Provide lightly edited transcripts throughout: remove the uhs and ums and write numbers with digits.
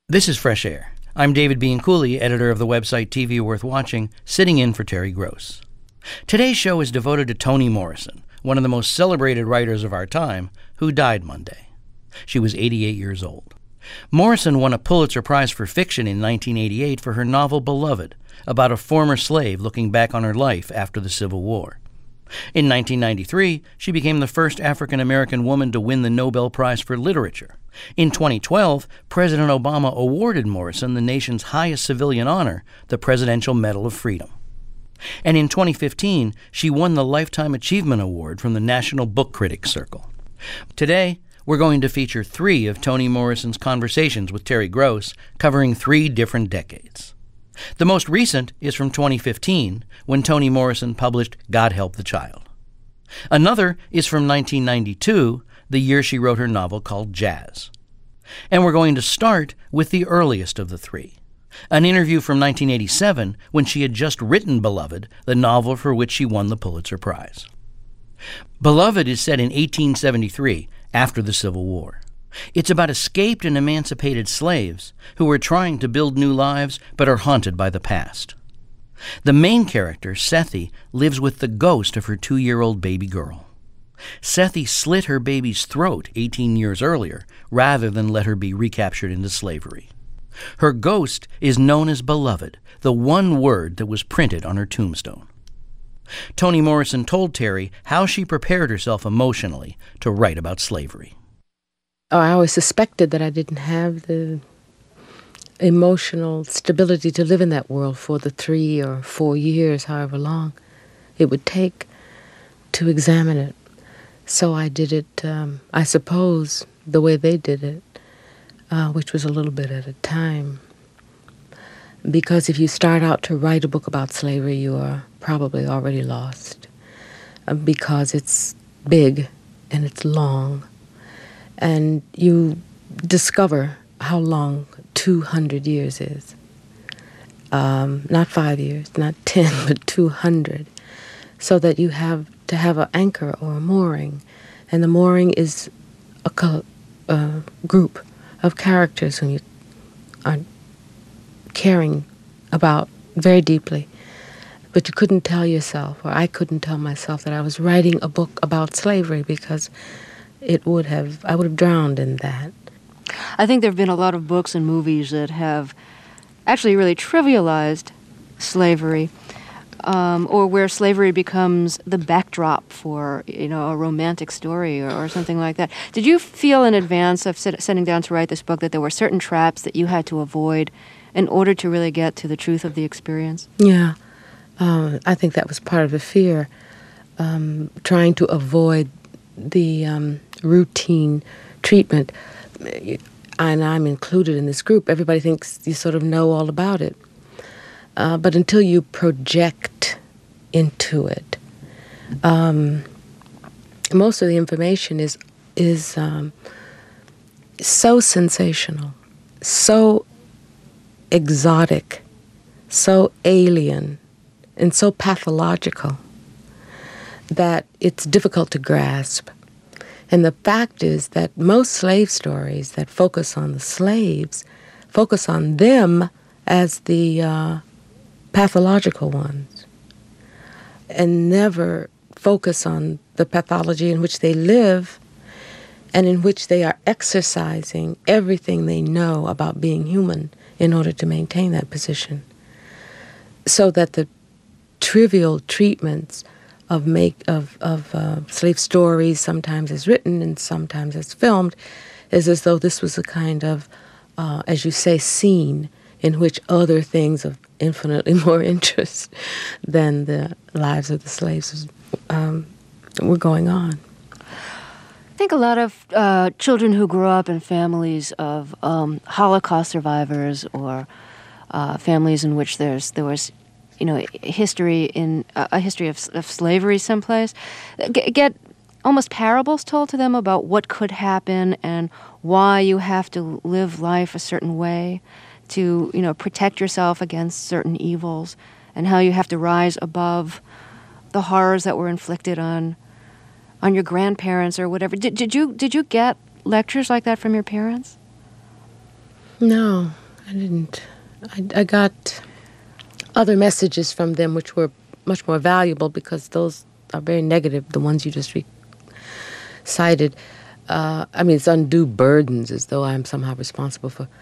This is Fresh Air. I'm David Bianculli, editor of the website TV Worth Watching, sitting in for Terry Gross. Today's show is devoted to Toni Morrison, one of the most celebrated writers of our time, who died Monday. She was 88 years old. Morrison won a Pulitzer Prize for Fiction in 1988 for her novel Beloved, about a former slave looking back on her life after the Civil War. In 1993, she became the first African-American woman to win the Nobel Prize for Literature. In 2012, President Obama awarded Morrison the nation's highest civilian honor, the Presidential Medal of Freedom. And in 2015, she won the Lifetime Achievement Award from the National Book Critics Circle. Today, we're going to feature 3 of Toni Morrison's conversations with Terry Gross, covering 3 different decades. The most recent is from 2015, when Toni Morrison published God Help the Child. Another is from 1992, the year she wrote her novel called Jazz. And we're going to start with the earliest of the 3, an interview from 1987 when she had just written Beloved, the novel for which she won the Pulitzer Prize. Beloved is set in 1873, after the Civil War. It's about escaped and emancipated slaves who are trying to build new lives but are haunted by the past. The main character, Sethi, lives with the ghost of her 2-year-old baby girl. Sethi slit her baby's throat 18 years earlier rather than let her be recaptured into slavery. Her ghost is known as Beloved, the one word that was printed on her tombstone. Toni Morrison told Terry how she prepared herself emotionally to write about slavery. I always suspected that I didn't have the emotional stability to live in that world for the 3 or 4 years, however long it would take to examine it. So I did it, I suppose, the way they did it, which was a little bit at a time. Because if you start out to write a book about slavery, you are probably already lost, because it's big and it's long. And you discover how long 200 years is. Not 5 years, not 10, but 200. So that you have to have an anchor or a mooring. And the mooring is a group of characters whom you are caring about very deeply. But you couldn't tell yourself, or I couldn't tell myself, that I was writing a book about slavery, because I would have drowned in that. I think there have been a lot of books and movies that have actually really trivialized slavery, or where slavery becomes the backdrop for, a romantic story or something like that. Did you feel in advance of sitting down to write this book that there were certain traps that you had to avoid in order to really get to the truth of the experience? Yeah, I think that was part of the fear, trying to avoid the routine treatment. And I'm included in this group. Everybody thinks you sort of know all about it. But until you project into it, most of the information is so sensational, so exotic, so alien, and so pathological that it's difficult to grasp. And the fact is that most slave stories that focus on the slaves focus on them as the pathological ones, and never focus on the pathology in which they live and in which they are exercising everything they know about being human in order to maintain that position. So that the trivial treatments of slave stories, sometimes as written and sometimes as filmed, is as though this was a kind of, as you say, scene in which other things of infinitely more interest than the lives of the slaves were going on. I think a lot of children who grow up in families of Holocaust survivors, or families in which there was a history of slavery someplace, get almost parables told to them about what could happen and why you have to live life a certain way to, protect yourself against certain evils, and how you have to rise above the horrors that were inflicted on your grandparents or whatever. Did you get lectures like that from your parents? No, I didn't. I got other messages from them which were much more valuable because those are very negative, the ones you just recited. It's undue burdens, as though I'm somehow responsible for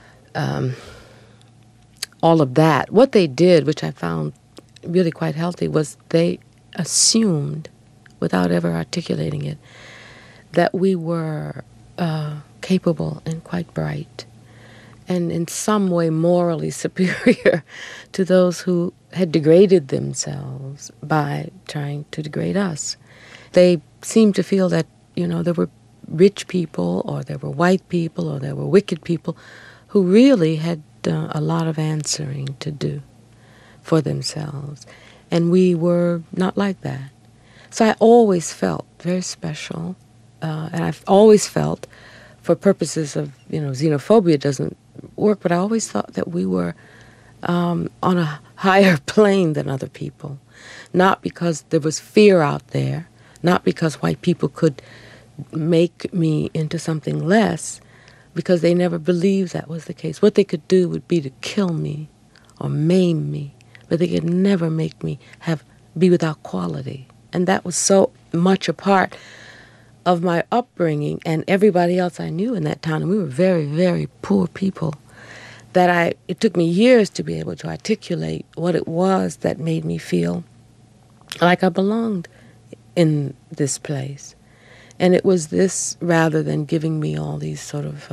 all of that. What they did, which I found really quite healthy, was they assumed, without ever articulating it, that we were capable and quite bright, and in some way morally superior to those who had degraded themselves by trying to degrade us. They seemed to feel that, there were rich people, or there were white people, or there were wicked people who really had a lot of answering to do for themselves. And we were not like that. So I always felt very special, and I've always felt, for purposes of, xenophobia doesn't work, but I always thought that we were on a higher plane than other people. Not because there was fear out there, not because white people could make me into something less, because they never believed that was the case. What they could do would be to kill me or maim me, but they could never make me be without quality. And that was so much a part of my upbringing and everybody else I knew in that town. And we were very, very poor people, that it took me years to be able to articulate what it was that made me feel like I belonged in this place. And it was this, rather than giving me all these sort of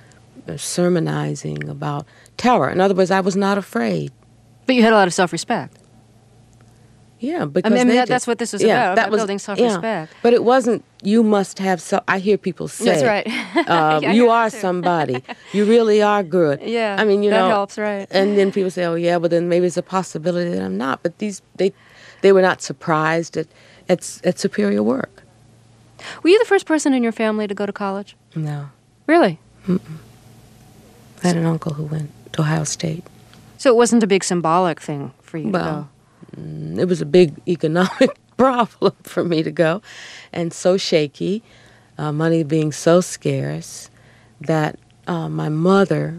sermonizing about terror. In other words, I was not afraid. But you had a lot of self-respect. Yeah, because that's what this was about building self-respect. Yeah. But it wasn't, you must have, I hear people say. That's right. You are somebody. You really are good. Yeah, that helps, right. And then people say, oh yeah, but then maybe it's a possibility that I'm not. But they were not surprised at superior work. Were you the first person in your family to go to college? No. Really? Mm-mm. I had an uncle who went to Ohio State. So it wasn't a big symbolic thing for you to go? It was a big economic problem for me to go, and so shaky, money being so scarce, that my mother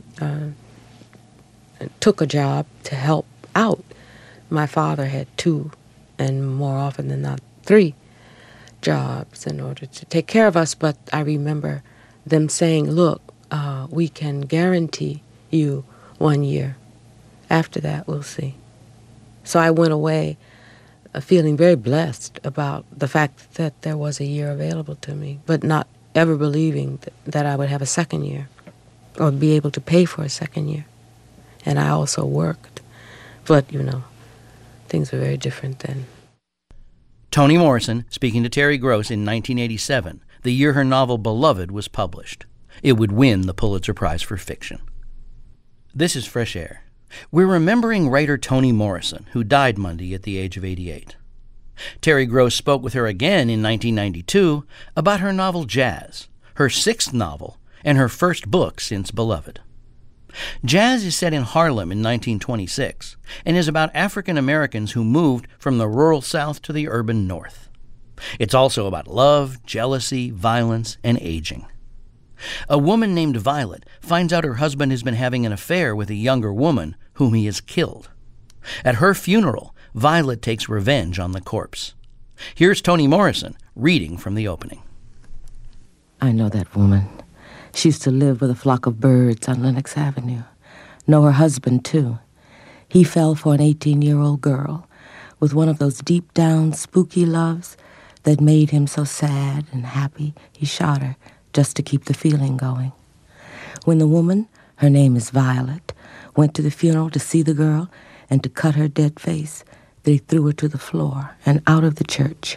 took a job to help out. My father had 2, and more often than not 3 jobs in order to take care of us. But I remember them saying, look, we can guarantee you 1 year. After that, we'll see. So I went away feeling very blessed about the fact that there was a year available to me, but not ever believing that I would have a second year or be able to pay for a second year. And I also worked. But, things were very different then. Toni Morrison speaking to Terry Gross in 1987, the year her novel Beloved was published. It would win the Pulitzer Prize for fiction. This is Fresh Air. We're remembering writer Toni Morrison, who died Monday at the age of 88. Terry Gross spoke with her again in 1992 about her novel Jazz, her 6th novel, and her first book since Beloved. Jazz is set in Harlem in 1926 and is about African Americans who moved from the rural South to the urban North. It's also about love, jealousy, violence, and aging. A woman named Violet finds out her husband has been having an affair with a younger woman whom he has killed. At her funeral, Violet takes revenge on the corpse. Here's Toni Morrison reading from the opening. I know that woman. She used to live with a flock of birds on Lenox Avenue. Know her husband, too. He fell for an 18-year-old girl with one of those deep-down spooky loves that made him so sad and happy he shot her just to keep the feeling going. When the woman, her name is Violet, went to the funeral to see the girl and to cut her dead face, they threw her to the floor and out of the church.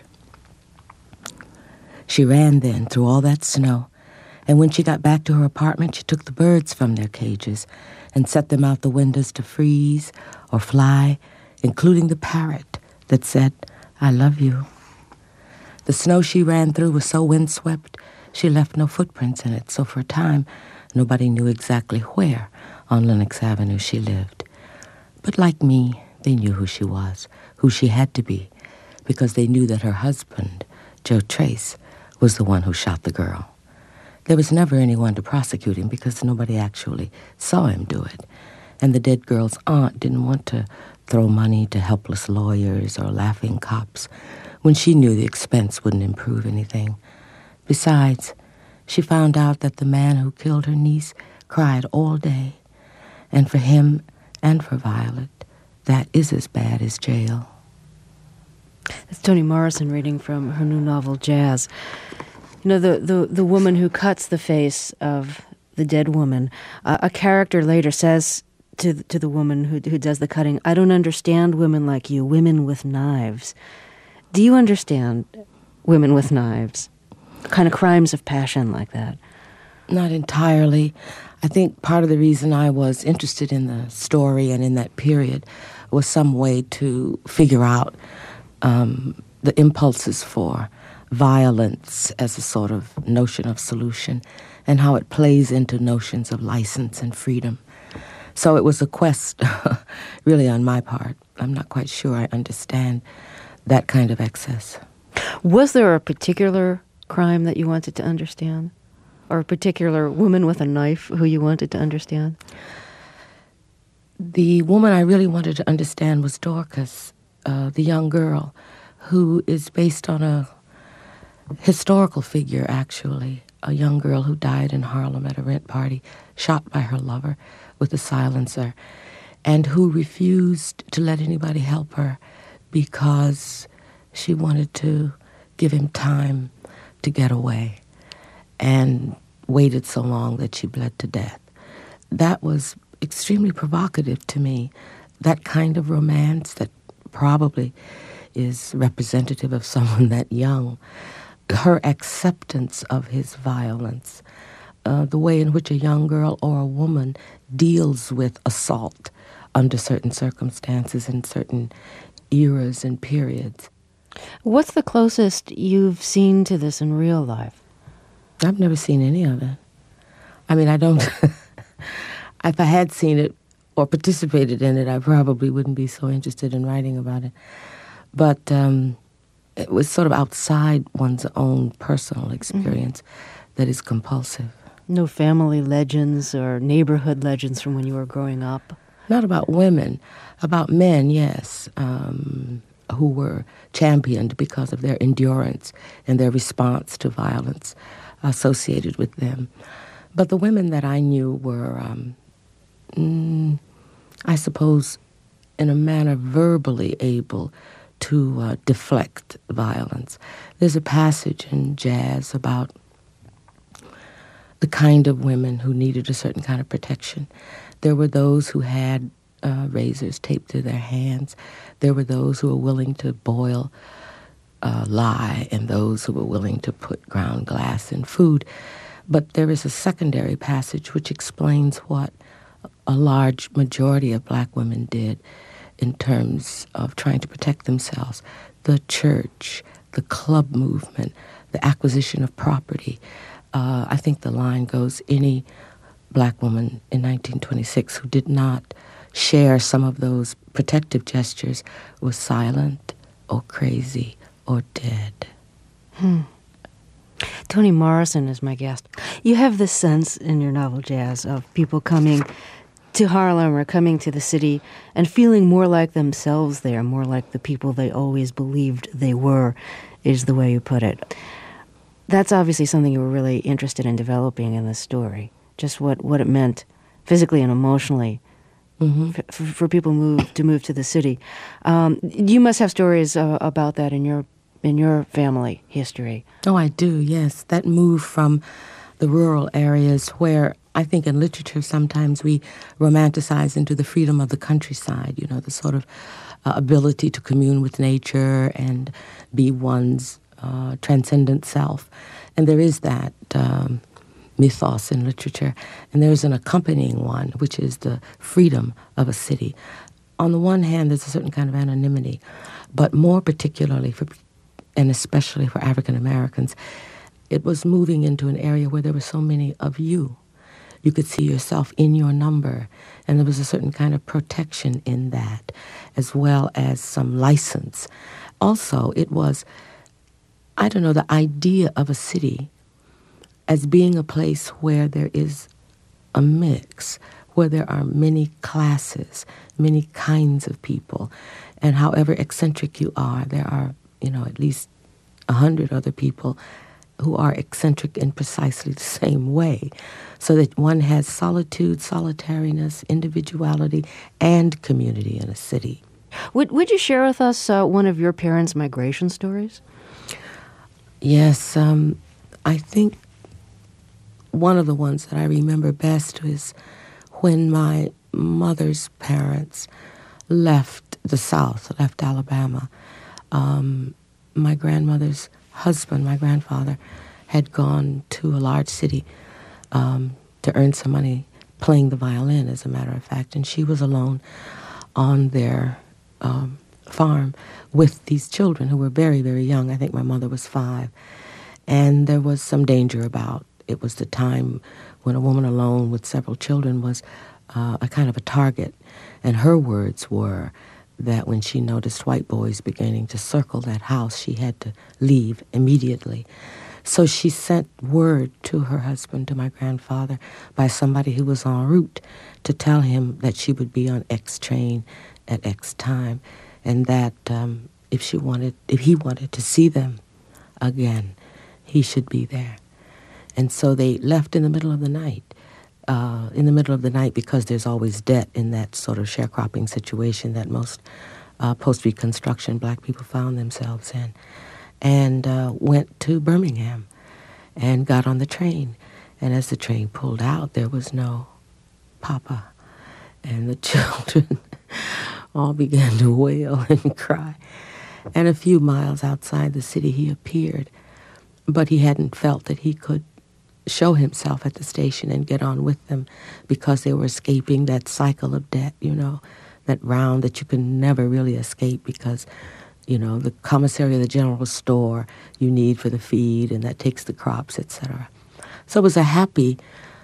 She ran then through all that snow, and when she got back to her apartment, she took the birds from their cages and set them out the windows to freeze or fly, including the parrot that said, I love you. The snow she ran through was so windswept, she left no footprints in it, so for a time, nobody knew exactly where on Lenox Avenue she lived. But like me, they knew who she was, who she had to be, because they knew that her husband, Joe Trace, was the one who shot the girl. There was never anyone to prosecute him because nobody actually saw him do it. And the dead girl's aunt didn't want to throw money to helpless lawyers or laughing cops when she knew the expense wouldn't improve anything. Besides, she found out that the man who killed her niece cried all day. And for him and for Violet, that is as bad as jail. That's Toni Morrison reading from her new novel, Jazz. You know, the woman who cuts the face of the dead woman, a character later says to the woman who does the cutting, "I don't understand women like you, women with knives." Do you understand women with knives? Kind of crimes of passion like that? Not entirely. I think part of the reason I was interested in the story and in that period was some way to figure out the impulses for violence as a sort of notion of solution and how it plays into notions of license and freedom. So it was a quest, really, on my part. I'm not quite sure I understand that kind of excess. Was there a particular crime that you wanted to understand? Or a particular woman with a knife who you wanted to understand? The woman I really wanted to understand was Dorcas, the young girl, who is based on a historical figure, actually. A young girl who died in Harlem at a rent party, shot by her lover with a silencer, and who refused to let anybody help her because she wanted to give him time to get away, and waited so long that she bled to death. That was extremely provocative to me, that kind of romance that probably is representative of someone that young. Her acceptance of his violence, the way in which a young girl or a woman deals with assault under certain circumstances in certain eras and periods. What's the closest you've seen to this in real life? I've never seen any of it. I mean, I don't... If I had seen it or participated in it, I probably wouldn't be so interested in writing about it. But it was sort of outside one's own personal experience that is compulsive. No family legends or neighborhood legends from when you were growing up? Not about women. About men, yes, who were championed because of their endurance and their response to violence associated with them. But the women that I knew were, I suppose, in a manner verbally able to deflect violence. There's a passage in Jazz about the kind of women who needed a certain kind of protection. There were those who had razors taped to their hands. There were those who were willing to boil lye, and those who were willing to put ground glass in food. But there is a secondary passage which explains what a large majority of black women did in terms of trying to protect themselves. The church, the club movement, the acquisition of property. I think the line goes, any black woman in 1926 who did not share some of those protective gestures was silent or crazy or dead. Toni Morrison is my guest. You have this sense in your novel, Jazz, of people coming to Harlem or coming to the city and feeling more like themselves there, more like the people they always believed they were, is the way you put it. That's obviously something you were really interested in developing in this story, just what it meant physically and emotionally for people to move to the city. You must have stories about that in your family history. Oh, I do, yes. That move from the rural areas where I think in literature sometimes we romanticize into the freedom of the countryside, you know, the sort of ability to commune with nature and be one's transcendent self. And there is that mythos in literature. And there's an accompanying one, which is the freedom of a city. On the one hand, there's a certain kind of anonymity, but more particularly and especially for African Americans, it was moving into an area where there were so many of you. You could see yourself in your number, and there was a certain kind of protection in that, as well as some license. Also, it was, I don't know, the idea of a city as being a place where there is a mix, where there are many classes, many kinds of people. And however eccentric you are, there are, at least 100 other people who are eccentric in precisely the same way. So that one has solitude, solitariness, individuality, and community in a city. Would you share with us one of your parents' migration stories? Yes, I think one of the ones that I remember best is when my mother's parents left the South, left Alabama. My grandmother's husband, my grandfather, had gone to a large city to earn some money playing the violin, as a matter of fact, and she was alone on their farm with these children who were very, very young. I think my mother was 5. And there was some danger about. It was the time when a woman alone with several children was a kind of a target. And her words were that when she noticed white boys beginning to circle that house, she had to leave immediately. So she sent word to her husband, to my grandfather, by somebody who was en route to tell him that she would be on X train at X time, and that if he wanted to see them again, he should be there. And so they left in the middle of the night. Because there's always debt in that sort of sharecropping situation that most post-Reconstruction black people found themselves in, and went to Birmingham and got on the train. And as the train pulled out, there was no Papa. And the children all began to wail and cry. And a few miles outside the city, he appeared. But he hadn't felt that he could show himself at the station and get on with them because they were escaping that cycle of debt, that round that you can never really escape because, the commissary of the general store you need for the feed, and that takes the crops, etc. So it was a happy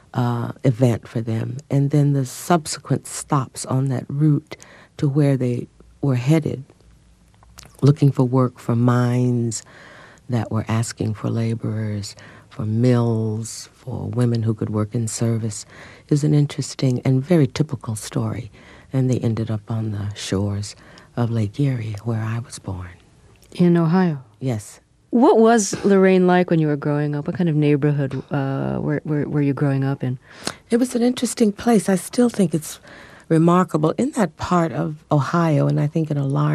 event for them. And then the subsequent stops on that route to where they were headed, looking for work for mines that were asking for laborers, for mills, for women who could work in service, is an interesting and very typical story. And they ended up on the shores of Lake Erie, where I was born. In Ohio? Yes. What was Lorraine like when you were growing up? What kind of neighborhood were you growing up in? It was an interesting place. I still think it's remarkable. In that part of Ohio, and I think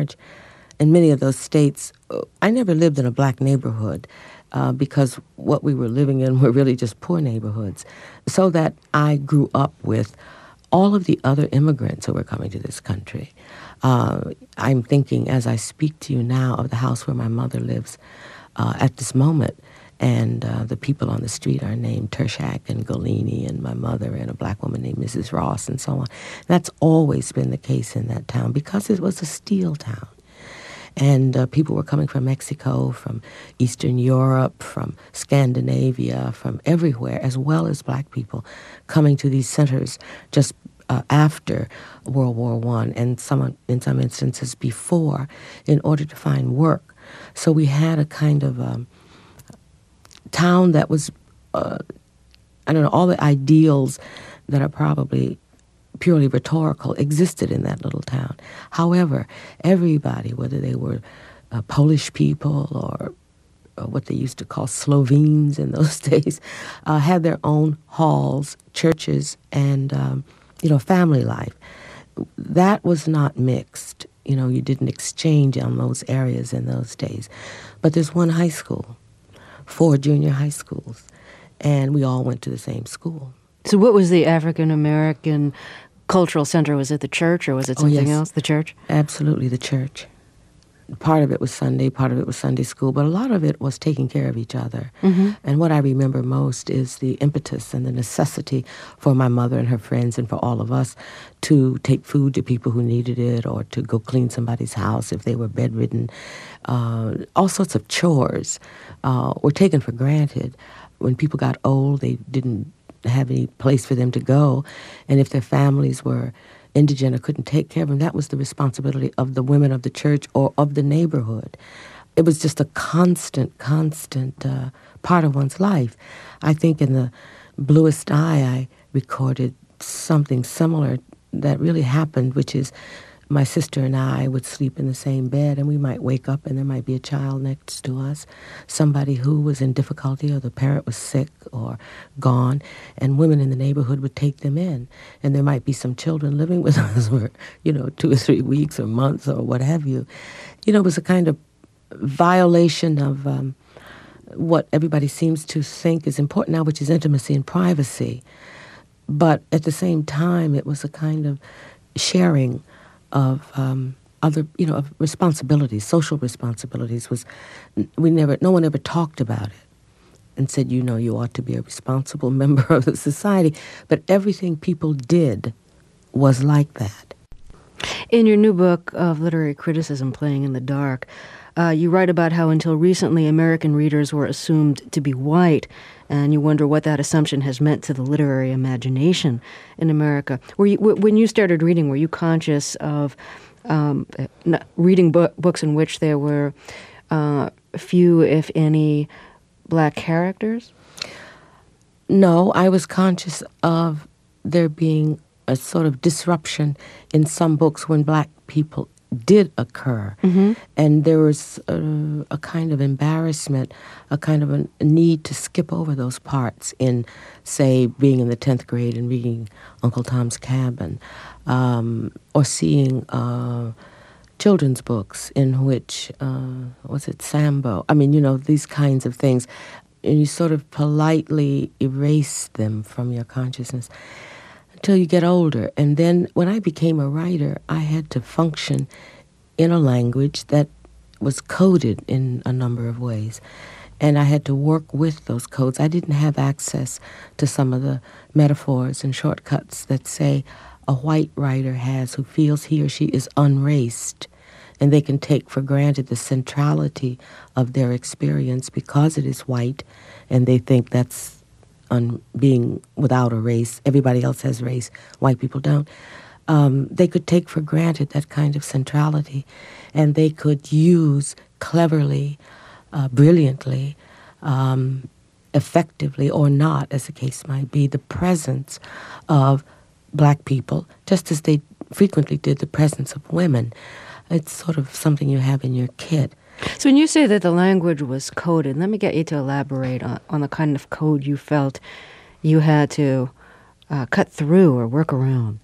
in many of those states, I never lived in a black neighborhood. Because what we were living in were really just poor neighborhoods. So that I grew up with all of the other immigrants who were coming to this country. I'm thinking, as I speak to you now, of the house where my mother lives at this moment. And the people on the street are named Tershak and Golini, and my mother and a black woman named Mrs. Ross, and so on. That's always been the case in that town because it was a steel town. And people were coming from Mexico, from Eastern Europe, from Scandinavia, from everywhere, as well as black people coming to these centers just after World War I, and in some instances before, in order to find work. So we had a kind of town that was, all the ideals that are probably purely rhetorical existed in that little town. However, everybody, whether they were Polish people or what they used to call Slovenes in those days, had their own halls, churches, and family life. That was not mixed. You didn't exchange on those areas in those days. But there's one high school, 4 junior high schools, and we all went to the same school. So what was the African American cultural center? Was it the church, or was it something else? The church? Absolutely, the church. Part of it was Sunday, part of it was Sunday school, but a lot of it was taking care of each other. Mm-hmm. And what I remember most is the impetus and the necessity for my mother and her friends and for all of us to take food to people who needed it, or to go clean somebody's house if they were bedridden. All sorts of chores were taken for granted. When people got old, they didn't have any place for them to go. And if their families were indigent or couldn't take care of them, that was the responsibility of the women of the church or of the neighborhood. it was just a constant part of one's life. I think in The Bluest Eye, I recorded something similar that really happened, which is my sister and I would sleep in the same bed, and we might wake up and there might be a child next to us, somebody who was in difficulty, or the parent was sick or gone, and women in the neighborhood would take them in. And there might be some children living with us for, 2 or 3 weeks or months or what have you. It was a kind of violation of what everybody seems to think is important now, which is intimacy and privacy. But at the same time, it was a kind of sharing of of responsibilities, social responsibilities. No one ever talked about it and said, you ought to be a responsible member of the society. But everything people did was like that. In your new book of literary criticism, Playing in the Dark, you write about how until recently American readers were assumed to be white, and you wonder what that assumption has meant to the literary imagination in America. When you started reading, were you conscious of reading books in which there were few, if any, black characters? No, I was conscious of there being a sort of disruption in some books when black people did occur. Mm-hmm. And there was a kind of embarrassment, a kind of a need to skip over those parts in, say, being in the 10th grade and reading Uncle Tom's Cabin, or seeing children's books in which, Sambo? I mean, these kinds of things. And you sort of politely erase them from your consciousness until you get older. And then when I became a writer, I had to function in a language that was coded in a number of ways. And I had to work with those codes. I didn't have access to some of the metaphors and shortcuts that, say, a white writer has who feels he or she is unraced, and they can take for granted the centrality of their experience because it is white, and they think that's being without a race. Everybody else has race. White people don't. They could take for granted that kind of centrality, and they could use cleverly, brilliantly, effectively or not, as the case might be, the presence of black people, just as they frequently did the presence of women. It's sort of something you have in your kit. So when you say that the language was coded, let me get you to elaborate on the kind of code you felt you had to cut through or work around.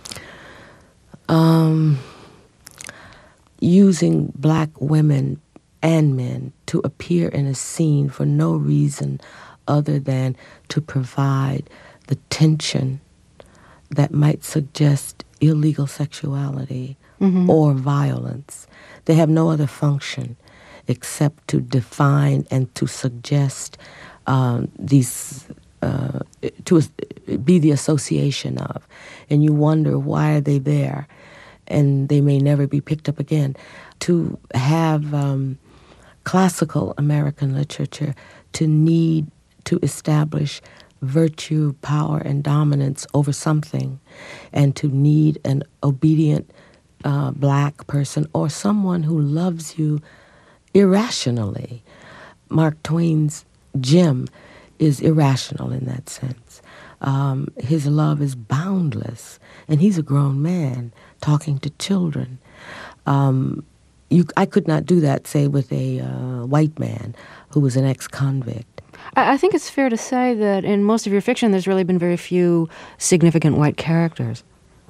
Using black women and men to appear in a scene for no reason other than to provide the tension that might suggest illegal sexuality or violence. They have no other function except to define and to suggest these, to be the association of. And you wonder, why are they there? And they may never be picked up again. To have classical American literature, to need to establish virtue, power, and dominance over something, and to need an obedient black person or someone who loves you irrationally. Mark Twain's Jim is irrational in that sense. His love is boundless, and he's a grown man talking to children. I could not do that, say, with a white man who was an ex-convict. I think it's fair to say that in most of your fiction, there's really been very few significant white characters.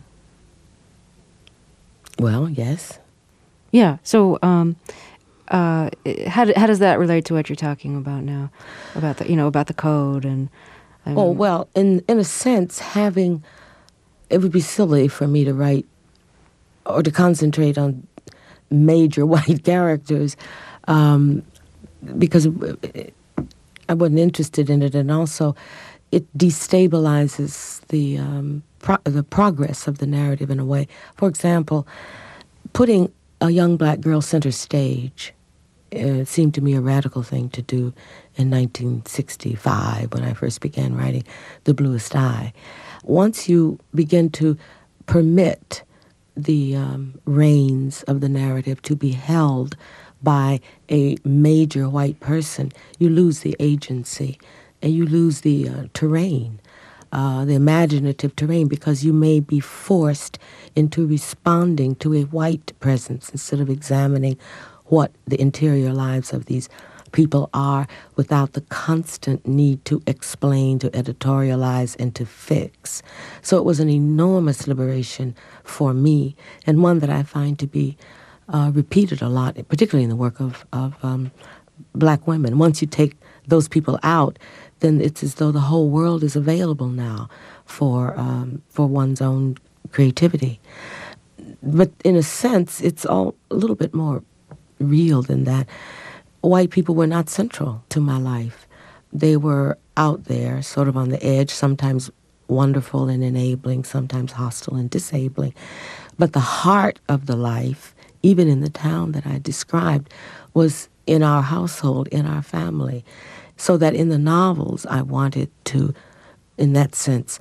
Well, yes. Yeah. So, how does that relate to what you're talking about now, about the code and? Oh well, in a sense, it would be silly for me to write or to concentrate on major white characters because I wasn't interested in it, and also it destabilizes the progress of the narrative in a way. For example, putting a young black girl center stage seemed to me a radical thing to do in 1965 when I first began writing The Bluest Eye. Once you begin to permit the reins of the narrative to be held by a major white person, you lose the agency and you lose the terrain, the imaginative terrain, because you may be forced into responding to a white presence instead of examining what the interior lives of these people are without the constant need to explain, to editorialize, and to fix. So it was an enormous liberation for me, and one that I find to be repeated a lot, particularly in the work of black women. Once you take those people out, then it's as though the whole world is available now for one's own creativity. But in a sense, it's all a little bit more real than that. White people were not central to my life. They were out there, sort of on the edge, sometimes wonderful and enabling, sometimes hostile and disabling. But the heart of the life, even in the town that I described, was in our household, in our family. So that in the novels, I wanted to, in that sense,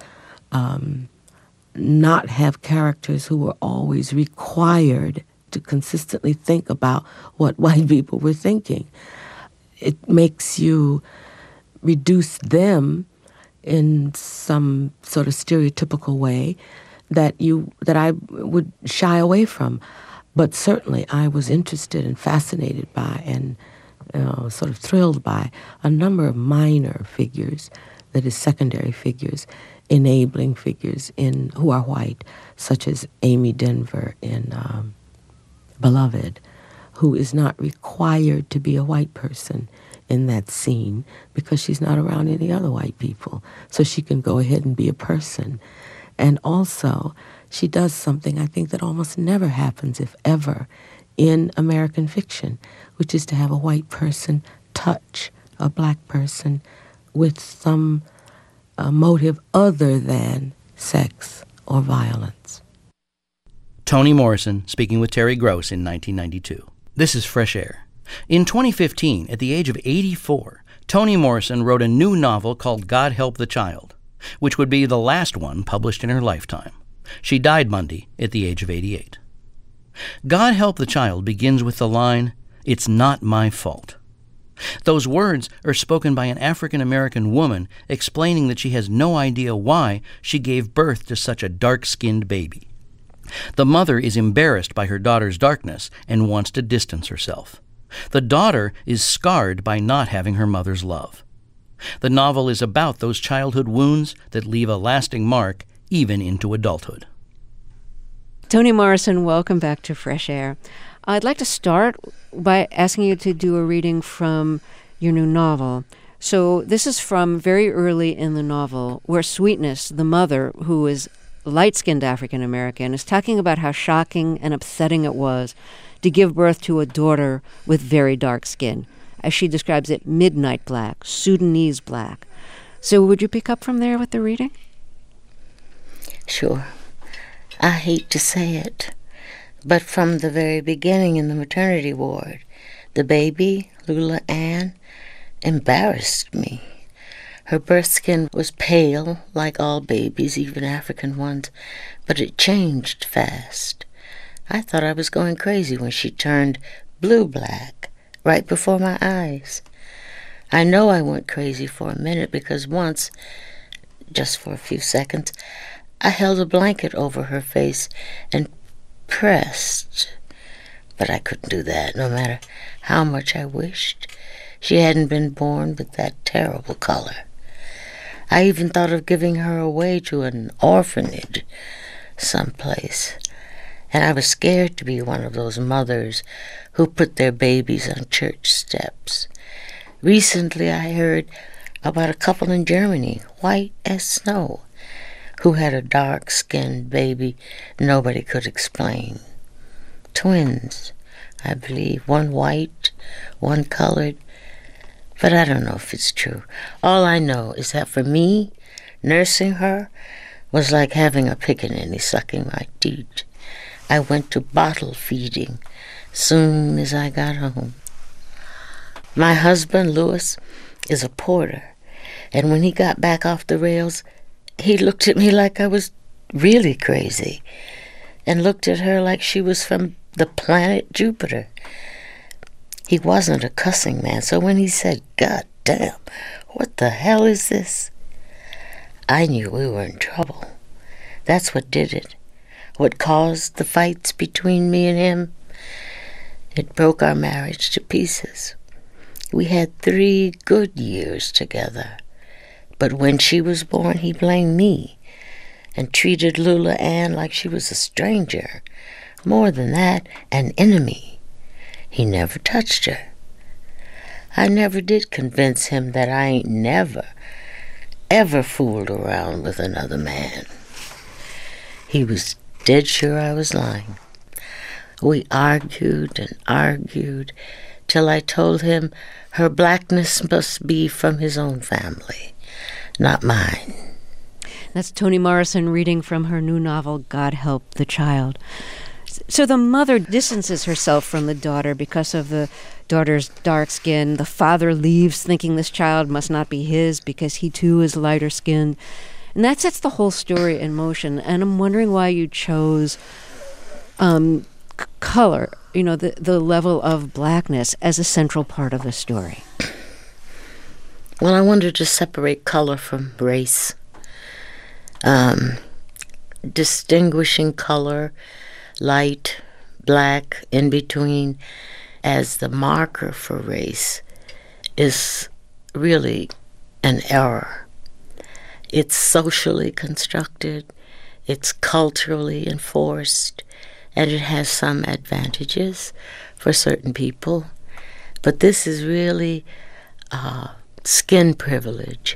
not have characters who were always required to consistently think about what white people were thinking. It makes you reduce them in some sort of stereotypical way that I would shy away from. But certainly I was interested and fascinated by and sort of thrilled by a number of minor figures, that is secondary figures, enabling figures who are white, such as Amy Denver in Beloved, who is not required to be a white person in that scene because she's not around any other white people, so she can go ahead and be a person. And also, she does something I think that almost never happens, if ever, in American fiction, which is to have a white person touch a black person with some motive other than sex or violence. Toni Morrison speaking with Terry Gross in 1992. This is Fresh Air. In 2015, at the age of 84, Toni Morrison wrote a new novel called God Help the Child, which would be the last one published in her lifetime. She died Monday at the age of 88. God Help the Child begins with the line, "It's not my fault." Those words are spoken by an African-American woman explaining that she has no idea why she gave birth to such a dark-skinned baby. The mother is embarrassed by her daughter's darkness and wants to distance herself. The daughter is scarred by not having her mother's love. The novel is about those childhood wounds that leave a lasting mark even into adulthood. Toni Morrison, welcome back to Fresh Air. I'd like to start by asking you to do a reading from your new novel. So this is from very early in the novel, where Sweetness, the mother, who is light-skinned African-American, is talking about how shocking and upsetting it was to give birth to a daughter with very dark skin. As she describes it, midnight black, Sudanese black. So would you pick up from there with the reading? Sure. I hate to say it, but from the very beginning in the maternity ward, the baby, Lula Ann, embarrassed me. Her birth skin was pale, like all babies, even African ones, but it changed fast. I thought I was going crazy when she turned blue-black right before my eyes. I know I went crazy for a minute because once, just for a few seconds, I held a blanket over her face and pressed. But I couldn't do that, no matter how much I wished. She hadn't been born with that terrible color. I even thought of giving her away to an orphanage someplace. And I was scared to be one of those mothers who put their babies on church steps. Recently I heard about a couple in Germany, white as snow, who had a dark-skinned baby nobody could explain. Twins, I believe, one white, one colored. But I don't know if it's true. All I know is that for me, nursing her was like having a pickaninny sucking my teeth. I went to bottle feeding soon as I got home. My husband, Louis, is a porter, and when he got back off the rails, he looked at me like I was really crazy, and looked at her like she was from the planet Jupiter. He wasn't a cussing man, so when he said, "God damn, what the hell is this?" I knew we were in trouble. That's what did it. What caused the fights between me and him. It broke our marriage to pieces. We had 3 good years together. But when she was born, he blamed me and treated Lula Ann like she was a stranger. More than that, an enemy. He never touched her. I never did convince him that I ain't never, ever fooled around with another man. He was dead sure I was lying. We argued and argued till I told him her blackness must be from his own family, not mine. That's Toni Morrison reading from her new novel, God Help the Child. So the mother distances herself from the daughter because of the daughter's dark skin. The father leaves thinking this child must not be his because he too is lighter skinned. And that sets the whole story in motion. And I'm wondering why you chose color, the level of blackness as a central part of the story. Well, I wanted to separate color from race. Distinguishing color, light, black, in between, as the marker for race is really an error. It's socially constructed, it's culturally enforced, and it has some advantages for certain people. But this is really skin privilege,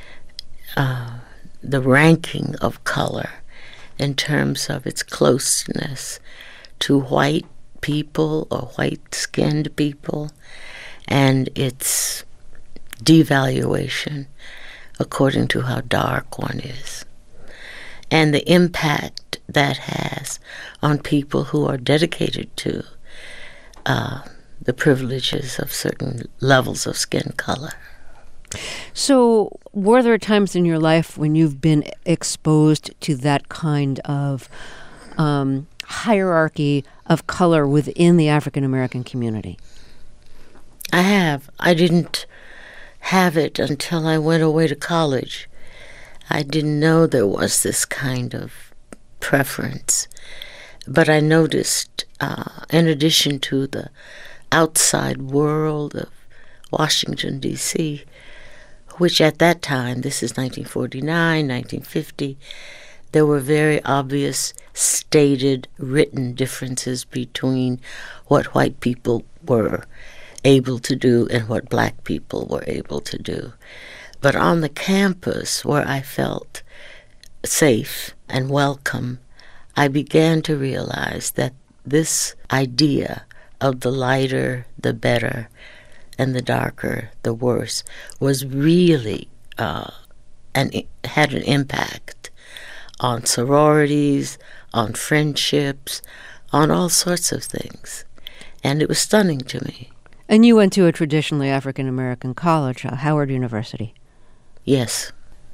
the ranking of color in terms of its closeness to white people or white-skinned people, and its devaluation according to how dark one is, and the impact that has on people who are dedicated to the privileges of certain levels of skin color. So were there times in your life when you've been exposed to that kind of hierarchy of color within the African American community? I have. I didn't have it until I went away to college. I didn't know there was this kind of preference. But I noticed, in addition to the outside world of Washington, D.C., which at that time, this is 1949, 1950, there were very obvious stated, written differences between what white people were able to do and what black people were able to do. But on the campus, where I felt safe and welcome, I began to realize that this idea of the lighter, the better, and the darker, the worse, was really and it had an impact on sororities, on friendships, on all sorts of things. And it was stunning to me. And you went to a traditionally African-American college, Howard University. Yes.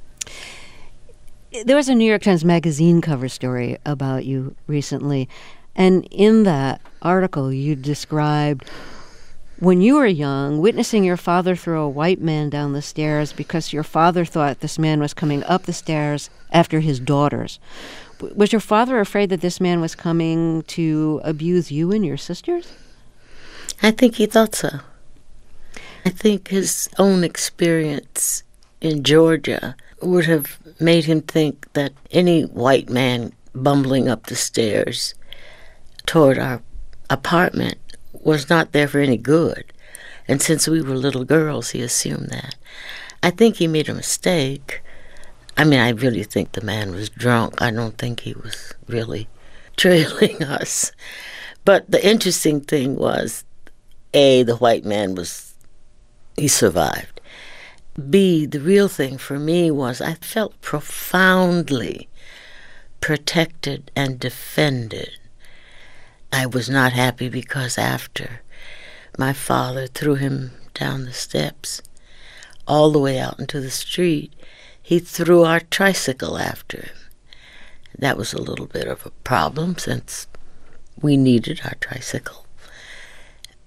There was a New York Times Magazine cover story about you recently, and in that article you described when you were young, witnessing your father throw a white man down the stairs because your father thought this man was coming up the stairs after his daughters. Was your father afraid that this man was coming to abuse you and your sisters? I think he thought so. I think his own experience in Georgia would have made him think that any white man bumbling up the stairs toward our apartment was not there for any good. And since we were little girls, he assumed that. I think he made a mistake. I mean, I really think the man was drunk. I don't think he was really trailing us. But the interesting thing was, A, the white man he survived. B, the real thing for me was I felt profoundly protected and defended. I was not happy because after my father threw him down the steps, all the way out into the street, he threw our tricycle after him. That was a little bit of a problem since we needed our tricycle.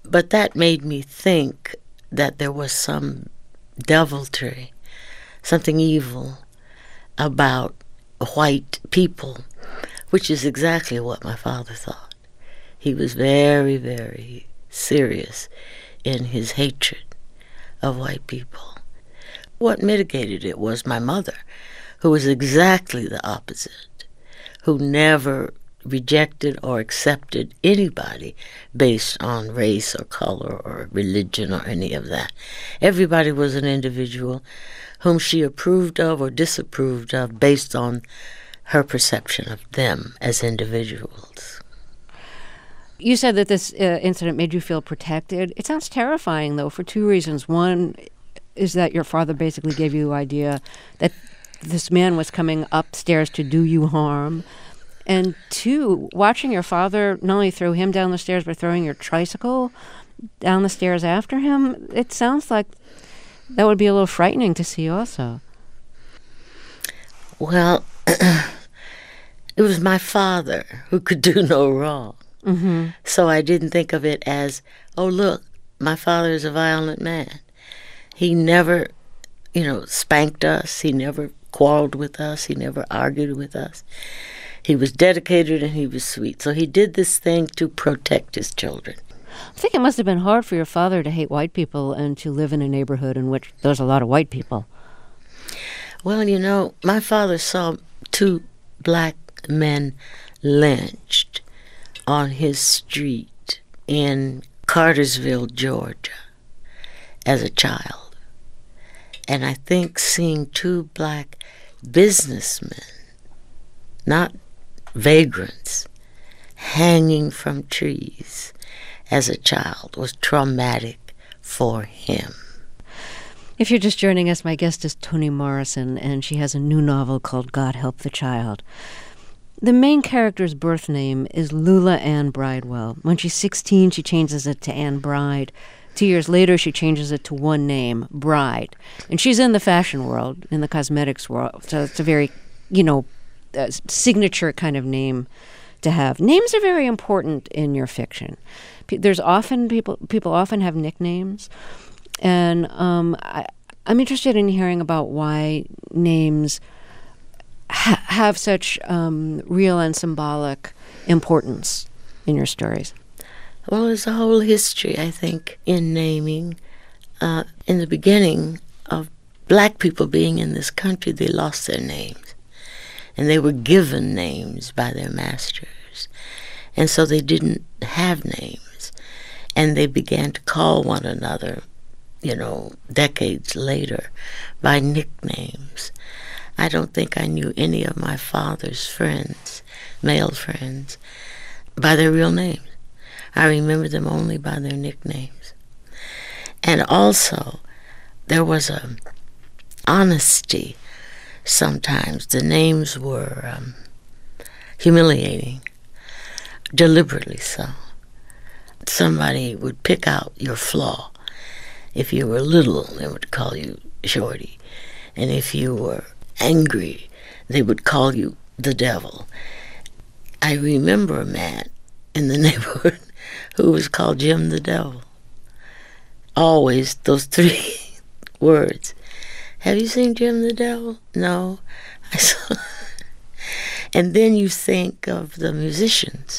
But that made me think that there was some deviltry, something evil about white people, which is exactly what my father thought. He was very, very serious in his hatred of white people. What mitigated it was my mother, who was exactly the opposite, who never rejected or accepted anybody based on race or color or religion or any of that. Everybody was an individual whom she approved of or disapproved of based on her perception of them as individuals. You said that this incident made you feel protected. It sounds terrifying, though, for two reasons. One is that your father basically gave you the idea that this man was coming upstairs to do you harm. And two, watching your father not only throw him down the stairs, but throwing your tricycle down the stairs after him, it sounds like that would be a little frightening to see also. Well, it was my father who could do no wrong. Mm-hmm. So I didn't think of it as, oh, look, my father is a violent man. He never, spanked us. He never quarreled with us. He never argued with us. He was dedicated and he was sweet. So he did this thing to protect his children. I think it must have been hard for your father to hate white people and to live in a neighborhood in which there's a lot of white people. Well, my father saw 2 black men lynched on his street in Cartersville, Georgia, as a child. And I think seeing 2 black businessmen, not vagrants, hanging from trees as a child was traumatic for him. If you're just joining us, my guest is Toni Morrison, and she has a new novel called God Help the Child. The main character's birth name is Lula Ann Bridewell. When she's 16, she changes it to Ann Bride. 2 years later, she changes it to one name, Bride. And she's in the fashion world, in the cosmetics world, so it's a very, signature kind of name to have. Names are very important in your fiction. There's often people often have nicknames, and I'm interested in hearing about why names have such real and symbolic importance in your stories. Well, there's a whole history, I think, in naming. In the beginning of black people being in this country, they lost their names. And they were given names by their masters. And so they didn't have names. And they began to call one another, decades later, by nicknames. I don't think I knew any of my father's friends, male friends, by their real names. I remember them only by their nicknames. And also, there was a honesty. Sometimes the names were humiliating, deliberately so. Somebody would pick out your flaw. If you were little, they would call you Shorty. And if you were angry, they would call you the devil. I remember a man in the neighborhood who was called Jim the Devil. Always those 3 words. Have you seen Jim the Devil? No. I saw. And then you think of the musicians.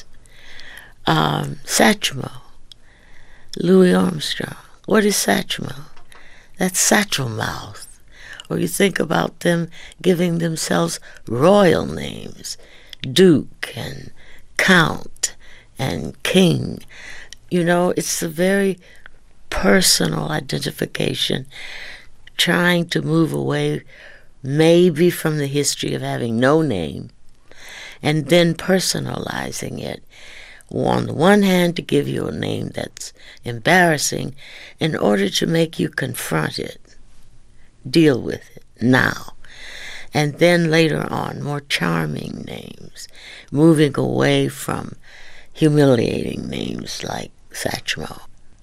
Satchmo, Louis Armstrong. What is Satchmo? That's Satchel Mouth. Or you think about them giving themselves royal names, Duke and Count and King. It's a very personal identification, trying to move away maybe from the history of having no name and then personalizing it. On the one hand, to give you a name that's embarrassing in order to make you confront it, deal with it now. And then later on, more charming names, moving away from humiliating names like Satchmo.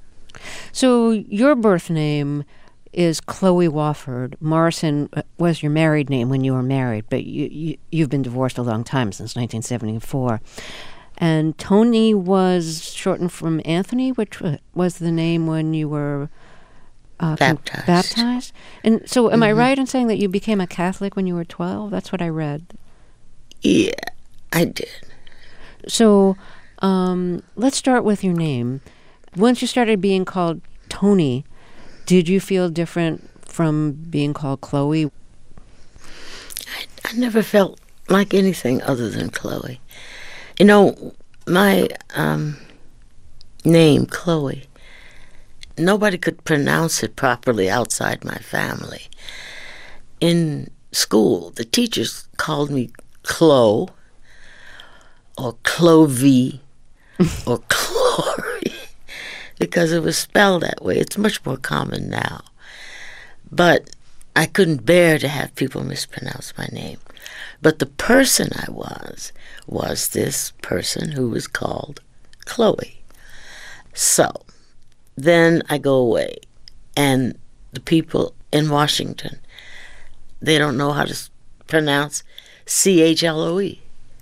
So your birth name is Chloe Wofford. Morrison was your married name when you were married, but you've been divorced a long time, since 1974. And Tony was shortened from Anthony, which was the name when you were baptized. And so am I right in saying that you became a Catholic when you were 12? That's what I read. Yeah, I did. So let's start with your name. Once you started being called Tony, did you feel different from being called Chloe? I never felt like anything other than Chloe. You know, my name, Chloe, nobody could pronounce it properly outside my family. In school, the teachers called me Chloe, or Clovey, or Chloe, because it was spelled that way. It's much more common now. But I couldn't bear to have people mispronounce my name. But the person I was this person who was called Chloe. So then I go away, and the people in Washington, they don't know how to pronounce Chloe.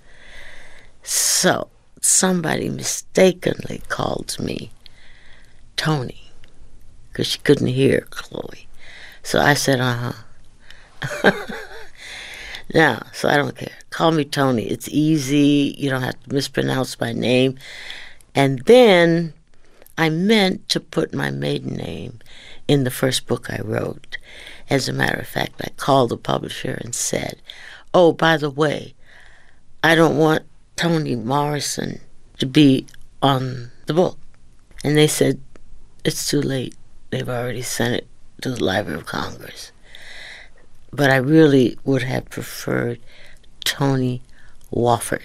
So somebody mistakenly called me Tony, because she couldn't hear Chloe. So I said, Now, so I don't care. Call me Tony. It's easy. You don't have to mispronounce my name. And then I meant to put my maiden name in the first book I wrote. As a matter of fact, I called the publisher and said, oh, by the way, I don't want Toni Morrison to be on the book. And they said, it's too late. They've already sent it to the Library of Congress. But I really would have preferred Toni Wofford.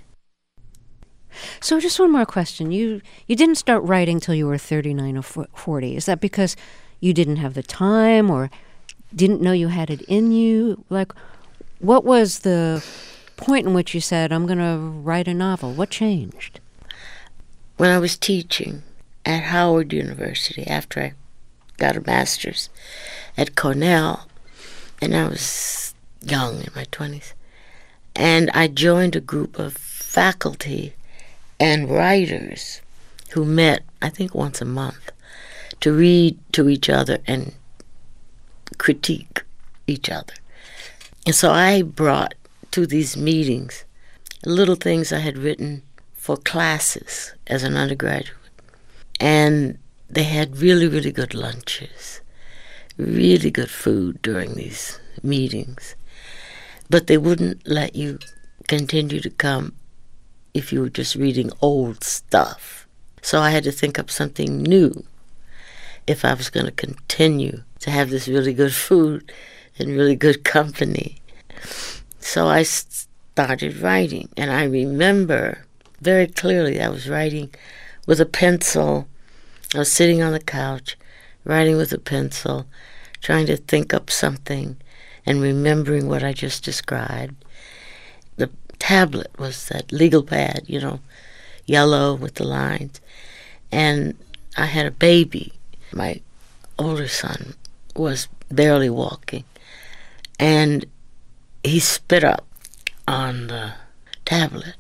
So just one more question. You didn't start writing till you were 39 or 40. Is that because you didn't have the time or didn't know you had it in you? Like, what was the point in which you said, I'm going to write a novel? What changed? When I was teaching at Howard University after I got a master's at Cornell, and I was young, in my 20s, and I joined a group of faculty and writers who met, I think, once a month to read to each other and critique each other. And so I brought to these meetings little things I had written for classes as an undergraduate. And they had really, really good lunches, really good food during these meetings. But they wouldn't let you continue to come if you were just reading old stuff. So I had to think up something new if I was going to continue to have this really good food and really good company. So I started writing, and I remember very clearly I was writing with a pencil. I was sitting on the couch, writing with a pencil, trying to think up something and remembering what I just described. The tablet was that legal pad, you know, yellow with the lines. And I had a baby. My older son was barely walking. And he spit up on the tablet.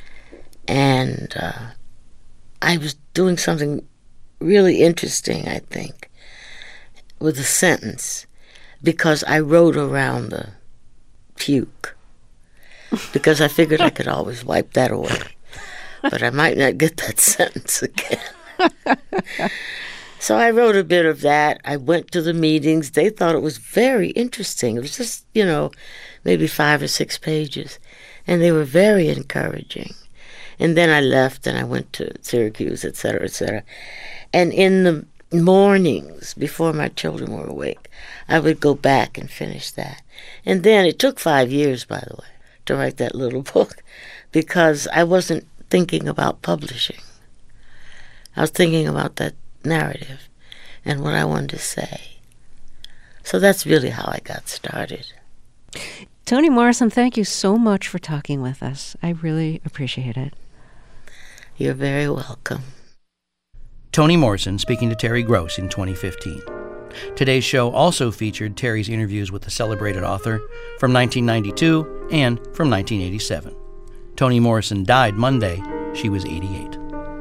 And I was doing something really interesting, I think, with a sentence, because I wrote around the puke, because I figured I could always wipe that away, but I might not get that sentence again. So I wrote a bit of that. I went to the meetings. They thought it was very interesting. It was just, you know, maybe 5 or 6 pages, and they were very encouraging. And then I left and I went to Syracuse, et cetera, et cetera. And in the mornings, before my children were awake, I would go back and finish that. And then it took 5 years, by the way, to write that little book, because I wasn't thinking about publishing. I was thinking about that narrative and what I wanted to say. So that's really how I got started. Toni Morrison, thank you so much for talking with us. I really appreciate it. You're very welcome. Toni Morrison speaking to Terry Gross in 2015. Today's show also featured Terry's interviews with the celebrated author from 1992 and from 1987. Toni Morrison died Monday. she was 88.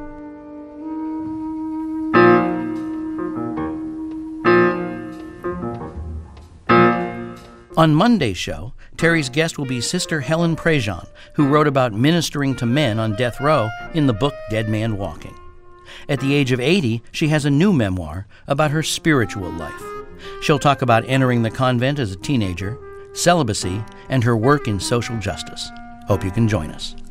On Monday's show, Terry's guest will be Sister Helen Prejean, who wrote about ministering to men on death row in the book Dead Man Walking. At the age of 80, she has a new memoir about her spiritual life. She'll talk about entering the convent as a teenager, celibacy, and her work in social justice. Hope you can join us.